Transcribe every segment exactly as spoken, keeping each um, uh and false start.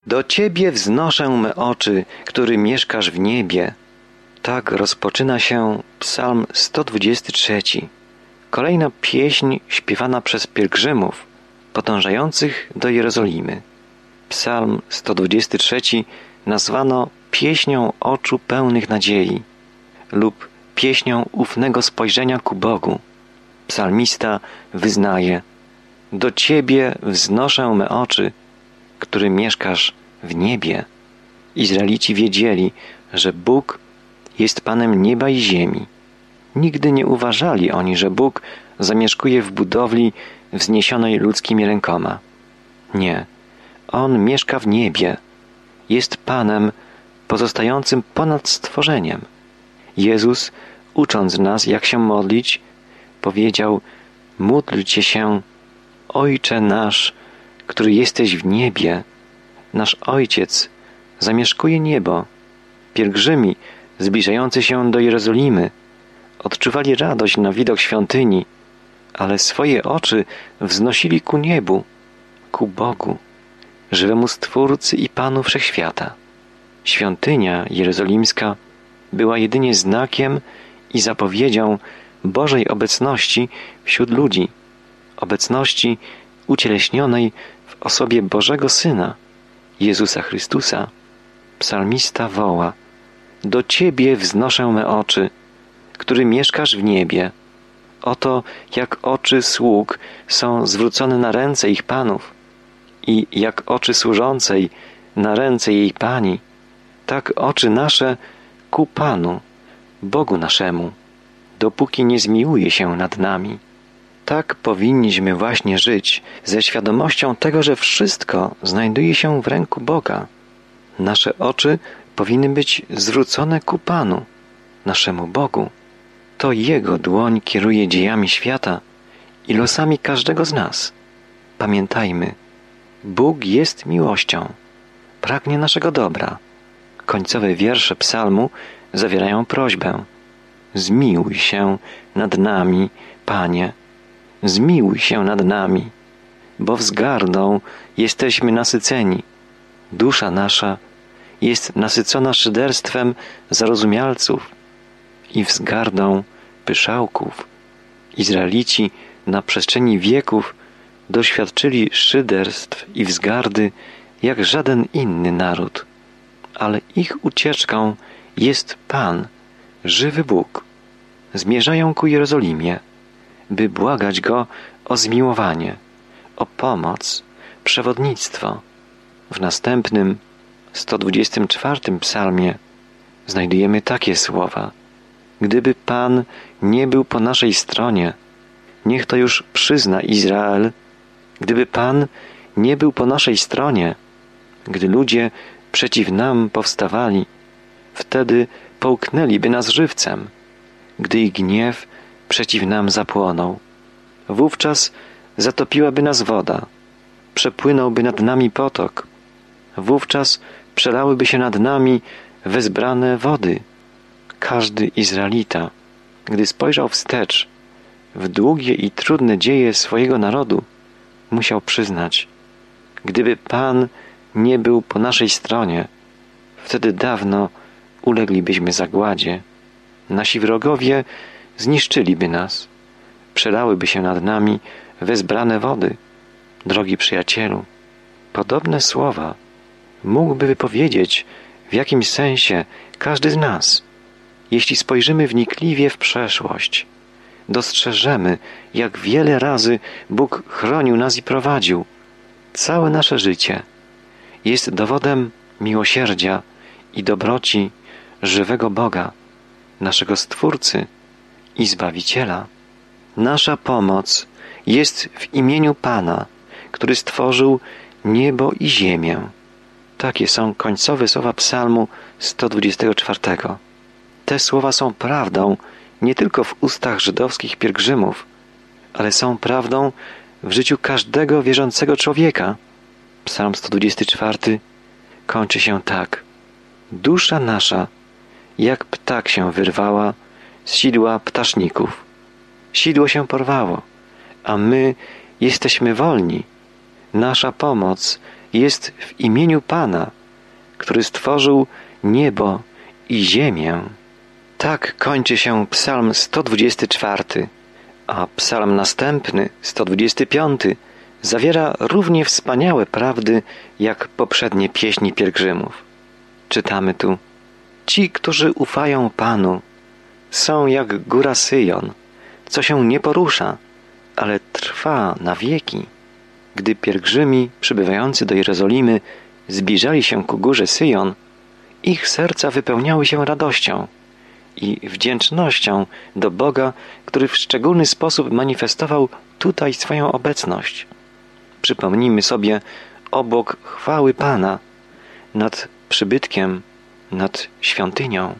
Do Ciebie wznoszę me oczy, który mieszkasz w niebie. Tak rozpoczyna się Psalm sto dwudziesty trzeci. Kolejna pieśń śpiewana przez pielgrzymów podążających do Jerozolimy. Psalm sto dwudziesty trzeci nazwano pieśnią oczu pełnych nadziei lub pieśnią ufnego spojrzenia ku Bogu. Psalmista wyznaje: do Ciebie wznoszę me oczy, który mieszkasz w niebie. Izraelici wiedzieli, że Bóg jest Panem nieba i ziemi. Nigdy nie uważali oni, że Bóg zamieszkuje w budowli wzniesionej ludzkimi rękoma. Nie, On mieszka w niebie. Jest Panem pozostającym ponad stworzeniem. Jezus, ucząc nas, jak się modlić, powiedział: módlcie się, Ojcze nasz, który jesteś w niebie. Nasz Ojciec zamieszkuje niebo. Pielgrzymi zbliżający się do Jerozolimy odczuwali radość na widok świątyni, ale swoje oczy wznosili ku niebu, ku Bogu, żywemu Stwórcy i Panu Wszechświata. Świątynia jerozolimska była jedynie znakiem i zapowiedzią Bożej obecności wśród ludzi, obecności ucieleśnionej w osobie Bożego Syna, Jezusa Chrystusa. Psalmista woła: do Ciebie wznoszę me oczy, który mieszkasz w niebie. Oto jak oczy sług są zwrócone na ręce ich panów i jak oczy służącej na ręce jej pani, tak oczy nasze ku Panu, Bogu naszemu, dopóki nie zmiłuje się nad nami. Tak powinniśmy właśnie żyć, ze świadomością tego, że wszystko znajduje się w ręku Boga. Nasze oczy powinny być zwrócone ku Panu, naszemu Bogu. To Jego dłoń kieruje dziejami świata i losami każdego z nas. Pamiętajmy, Bóg jest miłością, pragnie naszego dobra. Końcowe wiersze psalmu zawierają prośbę: zmiłuj się nad nami, Panie, zmiłuj się nad nami, bo wzgardą jesteśmy nasyceni. Dusza nasza jest nasycona szyderstwem zarozumialców i wzgardą pyszałków. Izraelici na przestrzeni wieków doświadczyli szyderstw i wzgardy jak żaden inny naród, ale ich ucieczką jest Pan, żywy Bóg. Zmierzają ku Jerozolimie, by błagać Go o zmiłowanie, o pomoc, przewodnictwo. W następnym, sto dwudziestym czwartym psalmie znajdujemy takie słowa: gdyby Pan nie był po naszej stronie, niech to już przyzna Izrael, gdyby Pan nie był po naszej stronie, gdy ludzie przeciw nam powstawali, wtedy połknęliby nas żywcem, gdy ich gniew przeciw nam zapłonął. Wówczas zatopiłaby nas woda, przepłynąłby nad nami potok, wówczas przelałyby się nad nami wezbrane wody. Każdy Izraelita, gdy spojrzał wstecz w długie i trudne dzieje swojego narodu, musiał przyznać: gdyby Pan nie był po naszej stronie, wtedy dawno uleglibyśmy zagładzie. Nasi wrogowie zniszczyliby nas, przelałyby się nad nami wezbrane wody. Drogi przyjacielu, podobne słowa mógłby wypowiedzieć w jakimś sensie każdy z nas. Jeśli spojrzymy wnikliwie w przeszłość, dostrzeżemy, jak wiele razy Bóg chronił nas i prowadził. Całe nasze życie jest dowodem miłosierdzia i dobroci żywego Boga, naszego Stwórcy i Zbawiciela. Nasza pomoc jest w imieniu Pana, który stworzył niebo i ziemię. Takie są końcowe słowa psalmu sto dwudziestego czwartego. Te słowa są prawdą nie tylko w ustach żydowskich pielgrzymów, ale są prawdą w życiu każdego wierzącego człowieka. Psalm sto dwudziesty czwarty kończy się tak: dusza nasza jak ptak się wyrwała z sidła ptaszników. Sidło się porwało, a my jesteśmy wolni. Nasza pomoc jest w imieniu Pana, który stworzył niebo i ziemię. Tak kończy się psalm sto dwudziesty czwarty, a psalm następny, sto dwudziesty piąty, zawiera równie wspaniałe prawdy jak poprzednie pieśni pielgrzymów. Czytamy tu: ci, którzy ufają Panu, są jak góra Syjon, co się nie porusza, ale trwa na wieki. Gdy pielgrzymi przybywający do Jerozolimy zbliżali się ku górze Syjon, ich serca wypełniały się radością i wdzięcznością do Boga, który w szczególny sposób manifestował tutaj swoją obecność. Przypomnijmy sobie obłok chwały Pana nad przybytkiem, nad świątynią.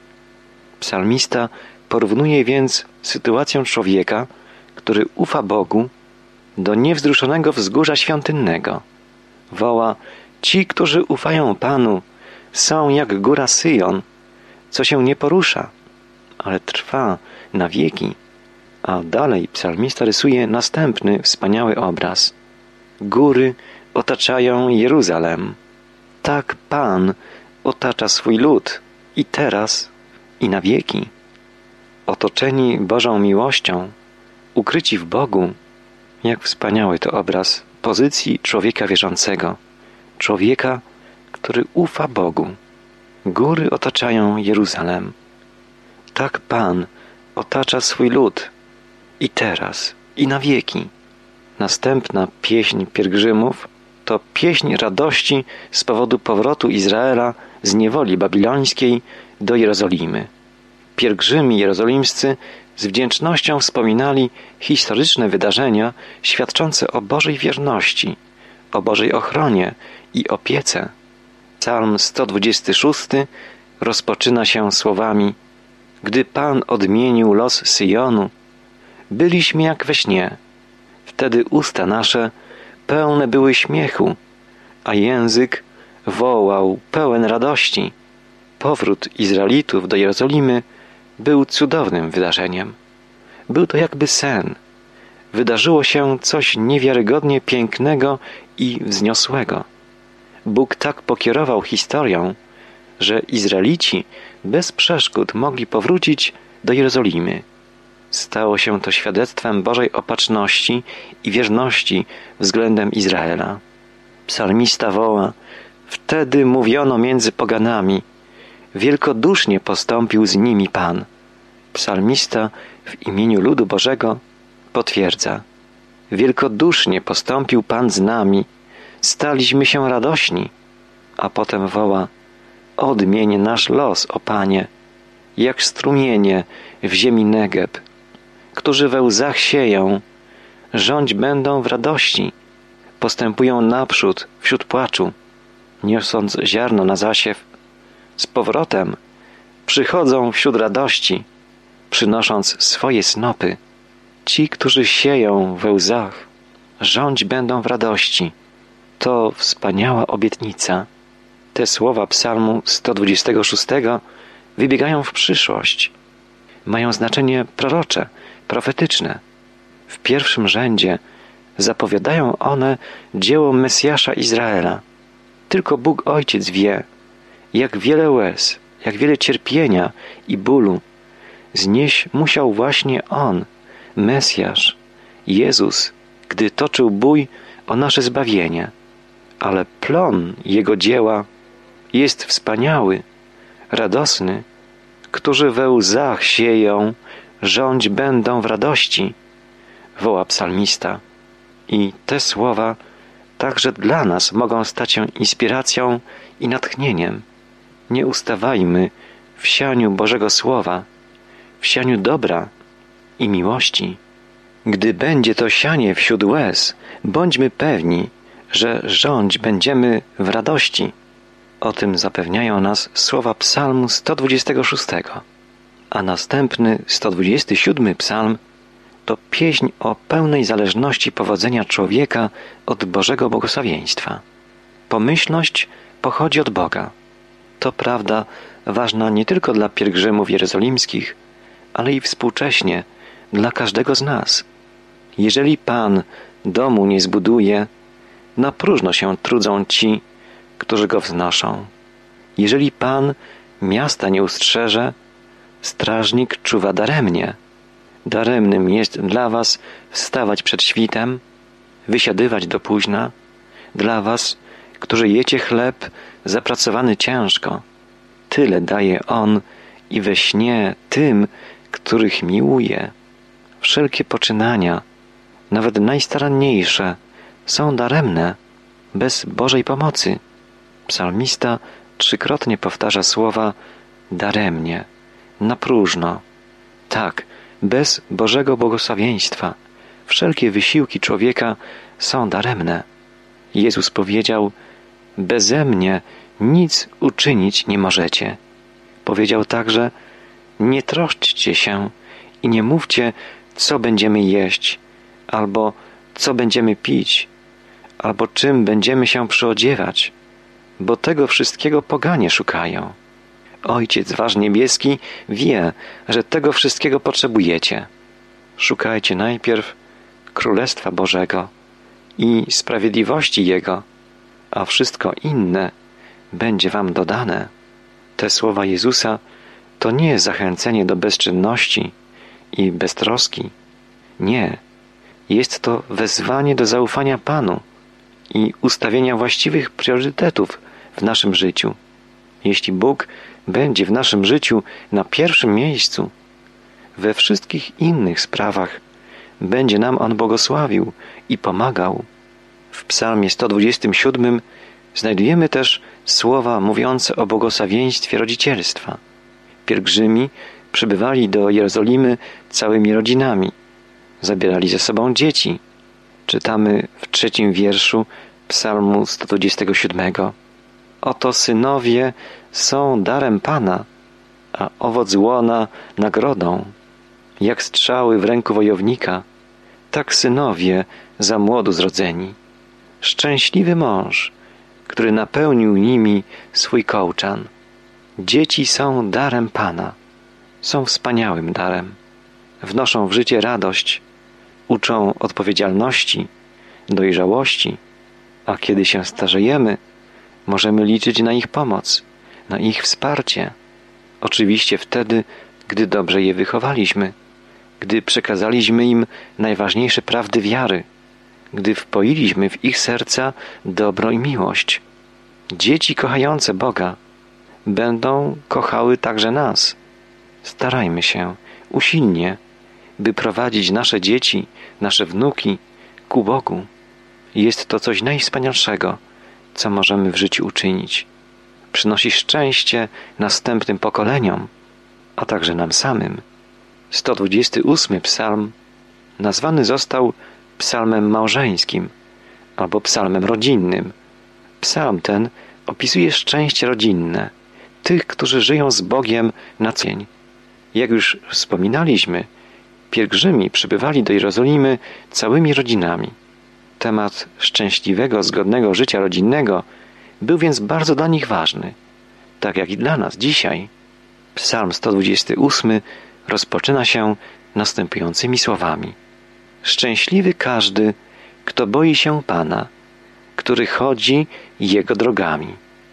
Psalmista porównuje więc sytuację człowieka, który ufa Bogu, do niewzruszonego wzgórza świątynnego. Woła: ci, którzy ufają Panu, są jak góra Syjon, co się nie porusza, ale trwa na wieki. A dalej psalmista rysuje następny wspaniały obraz. Góry otaczają Jeruzalem. Tak Pan otacza swój lud i teraz, i na wieki. Otoczeni Bożą miłością, ukryci w Bogu, jak wspaniały to obraz pozycji człowieka wierzącego, człowieka, który ufa Bogu. Góry otaczają Jeruzalem. Tak Pan otacza swój lud i teraz, i na wieki. Następna pieśń pielgrzymów to pieśń radości z powodu powrotu Izraela z niewoli babilońskiej do Jerozolimy. Pielgrzymi jerozolimscy z wdzięcznością wspominali historyczne wydarzenia świadczące o Bożej wierności, o Bożej ochronie i opiece. Psalm sto dwudziesty szósty rozpoczyna się słowami: gdy Pan odmienił los Syjonu, byliśmy jak we śnie. Wtedy usta nasze pełne były śmiechu, a język wołał pełen radości. Powrót Izraelitów do Jerozolimy był cudownym wydarzeniem. Był to jakby sen. Wydarzyło się coś niewiarygodnie pięknego i wzniosłego. Bóg tak pokierował historią, że Izraelici bez przeszkód mogli powrócić do Jerozolimy. Stało się to świadectwem Bożej opatrzności i wierności względem Izraela. Psalmista woła: wtedy mówiono między poganami, wielkodusznie postąpił z nimi Pan. Psalmista w imieniu ludu Bożego potwierdza: wielkodusznie postąpił Pan z nami, staliśmy się radośni. A potem woła: odmień nasz los, o Panie, jak strumienie w ziemi Negeb, którzy we łzach sieją, rządź będą w radości, postępują naprzód wśród płaczu, niosąc ziarno na zasiew, z powrotem przychodzą wśród radości, przynosząc swoje snopy. Ci, którzy sieją we łzach, rządź będą w radości. To wspaniała obietnica. Te słowa psalmu sto dwudziestego szóstego wybiegają w przyszłość. Mają znaczenie prorocze, profetyczne. W pierwszym rzędzie zapowiadają one dzieło Mesjasza Izraela. Tylko Bóg Ojciec wie, jak wiele łez, jak wiele cierpienia i bólu znieść musiał właśnie On, Mesjasz, Jezus, gdy toczył bój o nasze zbawienie. Ale plon Jego dzieła jest wspaniały, radosny. Którzy we łzach sieją, rządź będą w radości, woła psalmista. I te słowa także dla nas mogą stać się inspiracją i natchnieniem. Nie ustawajmy w sianiu Bożego Słowa, w sianiu dobra i miłości. Gdy będzie to sianie wśród łez, bądźmy pewni, że rządź będziemy w radości. O tym zapewniają nas słowa psalmu sto dwudziestego szóstego. A następny, sto dwudziesty siódmy psalm to pieśń o pełnej zależności powodzenia człowieka od Bożego błogosławieństwa. Pomyślność pochodzi od Boga. To prawda ważna nie tylko dla pielgrzymów jerozolimskich, ale i współcześnie dla każdego z nas. Jeżeli Pan domu nie zbuduje, Na próżno się trudzą ci, którzy go wznoszą. Jeżeli Pan miasta nie ustrzeże, strażnik czuwa daremnie. Daremnym jest dla was wstawać przed świtem, wysiadywać do późna, dla was, którzy jecie chleb zapracowany ciężko. Tyle daje On i we śnie tym, których miłuje. Wszelkie poczynania, nawet najstaranniejsze, są daremne, bez Bożej pomocy. Psalmista trzykrotnie powtarza słowa daremnie, na próżno. Tak, bez Bożego błogosławieństwa wszelkie wysiłki człowieka są daremne. Jezus powiedział: beze mnie nic uczynić nie możecie. Powiedział także: nie troszczcie się i nie mówcie, co będziemy jeść, albo co będziemy pić, albo czym będziemy się przyodziewać, bo tego wszystkiego poganie szukają. Ojciec wasz niebieski wie, że tego wszystkiego potrzebujecie. Szukajcie najpierw Królestwa Bożego i sprawiedliwości Jego, a wszystko inne będzie wam dodane. Te słowa Jezusa to nie zachęcenie do bezczynności i beztroski. Nie. Jest to wezwanie do zaufania Panu i ustawienia właściwych priorytetów w naszym życiu. Jeśli Bóg będzie w naszym życiu na pierwszym miejscu, we wszystkich innych sprawach będzie nam On błogosławił i pomagał. W Psalmie sto dwudziestym siódmym znajdujemy też słowa mówiące o błogosławieństwie rodzicielstwa. Pielgrzymi przybywali do Jerozolimy całymi rodzinami. Zabierali ze sobą dzieci. Czytamy w trzecim wierszu Psalmu sto dwudziestego siódmego. Oto synowie są darem Pana, a owoc łona nagrodą. Jak strzały w ręku wojownika, tak synowie za młodu zrodzeni. Szczęśliwy mąż, który napełnił nimi swój kołczan. Dzieci są darem Pana, są wspaniałym darem. Wnoszą w życie radość, uczą odpowiedzialności, dojrzałości, a kiedy się starzejemy, możemy liczyć na ich pomoc, na ich wsparcie. Oczywiście wtedy, gdy dobrze je wychowaliśmy, gdy przekazaliśmy im najważniejsze prawdy wiary, gdy wpoiliśmy w ich serca dobro i miłość. Dzieci kochające Boga będą kochały także nas. Starajmy się usilnie, by prowadzić nasze dzieci, nasze wnuki ku Bogu. Jest to coś najwspanialszego, co możemy w życiu uczynić. Przynosi szczęście następnym pokoleniom, a także nam samym. sto dwudziesty ósmy psalm nazwany został psalmem małżeńskim albo psalmem rodzinnym. Psalm ten opisuje szczęście rodzinne tych, którzy żyją z Bogiem na co dzień. Jak już wspominaliśmy, pielgrzymi przybywali do Jerozolimy całymi rodzinami. Temat szczęśliwego, zgodnego życia rodzinnego był więc bardzo dla nich ważny, tak jak i dla nas dzisiaj. Psalm sto dwudziesty ósmy rozpoczyna się następującymi słowami. Szczęśliwy każdy, kto boi się Pana, który chodzi Jego drogami.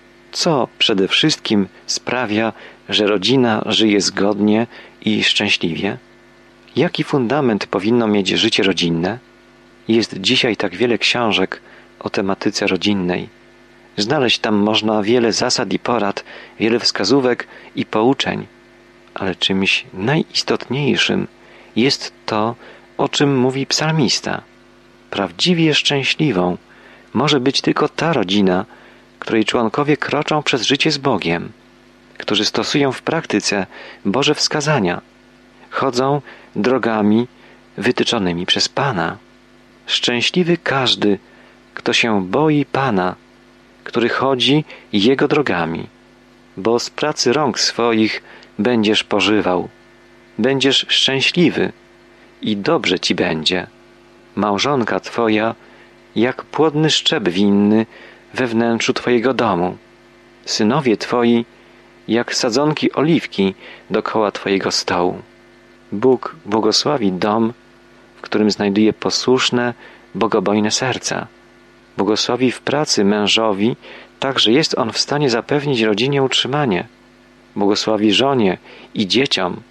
Co przede wszystkim sprawia, że rodzina żyje zgodnie i szczęśliwie? Jaki fundament powinno mieć życie rodzinne? Jest dzisiaj tak wiele książek o tematyce rodzinnej. Znaleźć tam można wiele zasad i porad, wiele wskazówek i pouczeń, ale czymś najistotniejszym jest to, o czym mówi psalmista. Prawdziwie szczęśliwą może być tylko ta rodzina, której członkowie kroczą przez życie z Bogiem, którzy stosują w praktyce Boże wskazania, chodzą drogami wytyczonymi przez Pana. Szczęśliwy każdy, kto się boi Pana, który chodzi Jego drogami, bo z pracy rąk swoich będziesz pożywał, będziesz szczęśliwy i dobrze ci będzie. Małżonka Twoja jak płodny szczep winny we wnętrzu Twojego domu. Synowie Twoi jak sadzonki oliwki dokoła Twojego stołu. Bóg błogosławi dom, w którym znajduje posłuszne, bogobojne serca. Błogosławi w pracy mężowi, tak że jest on w stanie zapewnić rodzinie utrzymanie. Błogosławi żonie i dzieciom,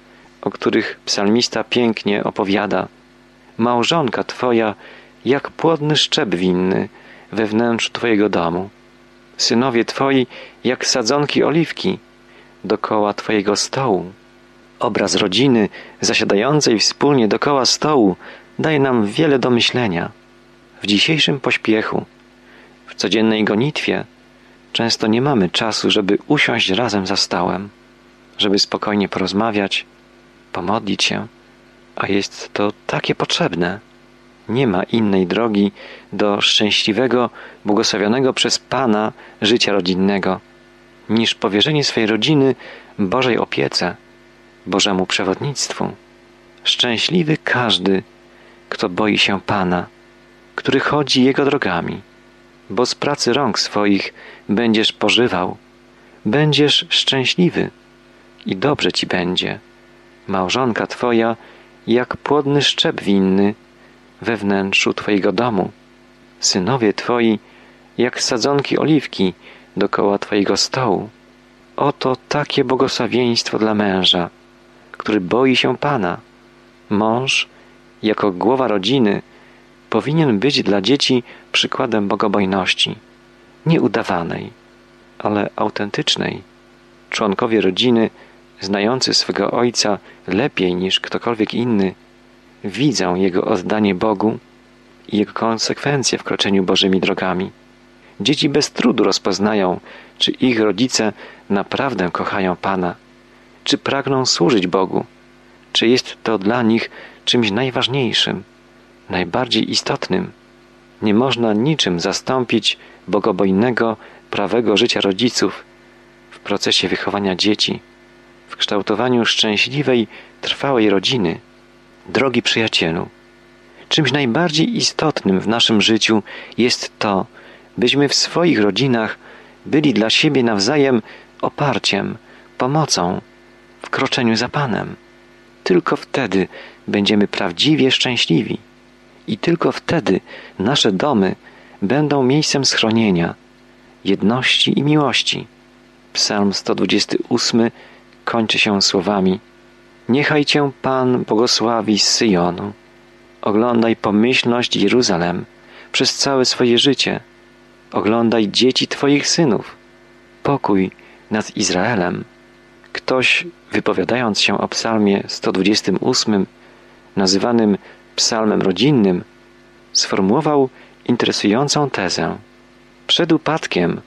o których psalmista pięknie opowiada. Małżonka Twoja jak płodny szczep winny we wnętrzu Twojego domu. Synowie Twoi jak sadzonki oliwki dokoła Twojego stołu. Obraz rodziny zasiadającej wspólnie dokoła stołu daje nam wiele do myślenia. W dzisiejszym pośpiechu, w codziennej gonitwie często nie mamy czasu, żeby usiąść razem za stołem, żeby spokojnie porozmawiać, pomodlić się, a jest to takie potrzebne. Nie ma innej drogi do szczęśliwego, błogosławionego przez Pana życia rodzinnego, niż powierzenie swej rodziny Bożej opiece, Bożemu przewodnictwu. Szczęśliwy każdy, kto boi się Pana, który chodzi Jego drogami, bo z pracy rąk swoich będziesz pożywał, będziesz szczęśliwy i dobrze Ci będzie. Małżonka Twoja jak płodny szczep winny we wnętrzu Twojego domu. Synowie Twoi jak sadzonki oliwki dokoła Twojego stołu. Oto takie błogosławieństwo dla męża, który boi się Pana. Mąż, jako głowa rodziny, powinien być dla dzieci przykładem bogobojności, nie udawanej, ale autentycznej. Członkowie rodziny, znający swego ojca lepiej niż ktokolwiek inny, widzą jego oddanie Bogu i jego konsekwencje w kroczeniu Bożymi drogami. Dzieci bez trudu rozpoznają, czy ich rodzice naprawdę kochają Pana, czy pragną służyć Bogu, czy jest to dla nich czymś najważniejszym, najbardziej istotnym. Nie można niczym zastąpić bogobojnego, prawego życia rodziców w procesie wychowania dzieci, w kształtowaniu szczęśliwej, trwałej rodziny. Drogi przyjacielu, czymś najbardziej istotnym w naszym życiu jest to, byśmy w swoich rodzinach byli dla siebie nawzajem oparciem, pomocą w kroczeniu za Panem. Tylko wtedy będziemy prawdziwie szczęśliwi i tylko wtedy nasze domy będą miejscem schronienia, jedności i miłości. Psalm sto dwudziesty ósmy kończy się słowami: Niechaj Cię Pan błogosławi z Syjonu. Oglądaj pomyślność Jeruzalem przez całe swoje życie. Oglądaj dzieci Twoich synów. Pokój nad Izraelem. Ktoś, wypowiadając się o psalmie sto dwudziestym ósmym, nazywanym psalmem rodzinnym, sformułował interesującą tezę. Przed upadkiem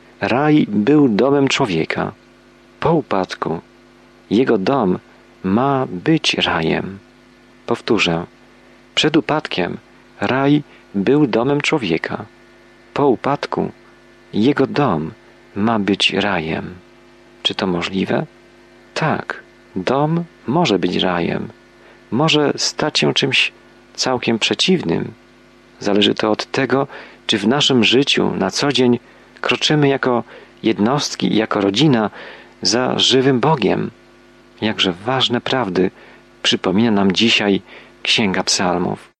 raj był domem człowieka. Po upadku jego dom ma być rajem. Powtórzę. Przed upadkiem raj był domem człowieka. Po upadku jego dom ma być rajem. Czy to możliwe? Tak, dom może być rajem. Może stać się czymś całkiem przeciwnym. Zależy to od tego, czy w naszym życiu na co dzień kroczymy jako jednostki i jako rodzina za żywym Bogiem. Jakże ważne prawdy przypomina nam dzisiaj Księga Psalmów.